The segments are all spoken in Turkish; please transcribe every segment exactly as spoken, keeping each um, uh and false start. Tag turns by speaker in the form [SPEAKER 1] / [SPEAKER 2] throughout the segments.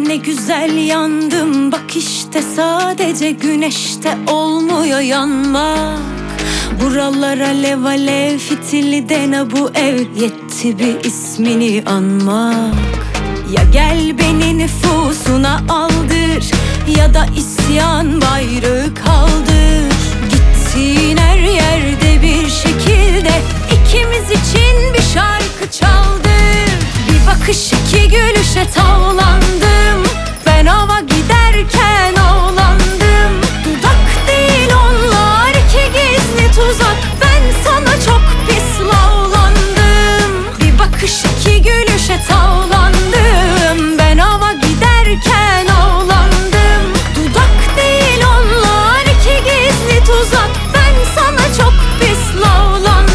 [SPEAKER 1] Ne güzel yandım, bak işte sadece güneşte olmuyor yanmak. Buralar alev alev, fitili dene bu ev, yetti bir ismini anmak. Ya gel beni nüfusuna aldır, ya da isyan bayrağı kaldır. Gittiğin her yerde bir şekilde ikimiz için bir şarkı çaldır. Bir bakış iki gülüşe tavlandım, ben hava giderken ağlandım. Dudak değil onlar, iki gizli tuzak, ben sana çok pis lavlandım. Bir bakış iki gülüşe tavlandım, ben hava giderken ağlandım. Dudak değil onlar, iki gizli tuzak, ben sana çok pis lavlandım.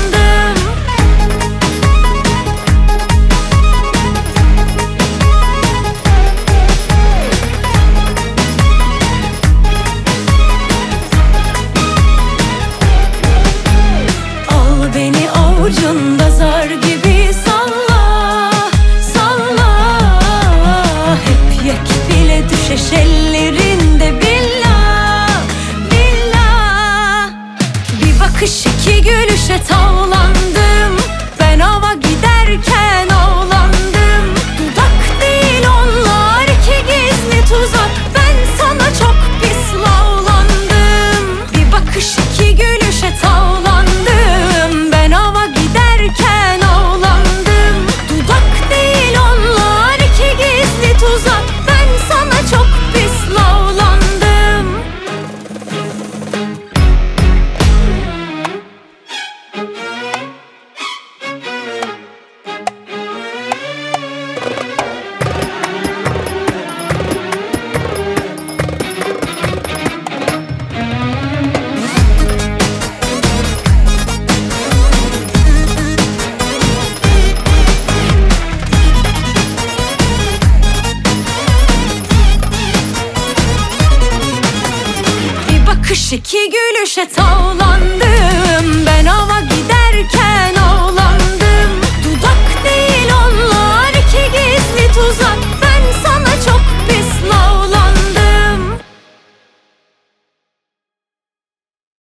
[SPEAKER 1] Al beni avucunda zar gibi salla, salla. Hep yek bile düşeş ellerinde, billah, billah. Bir bakış iki gülüşe tavlandım, ben hava giderken ağlandım. Dudak değil onlar, iki gizli tuzak, ben sana çok pis lavlandım. Bir bakış iki gülüşe tavlandım, ben hava giderken ağlandım. Dudak değil onlar, iki gizli tuzak, ben sana çok pis lavlandım. Bir bakış iki gülüşe tavlandım, ben hava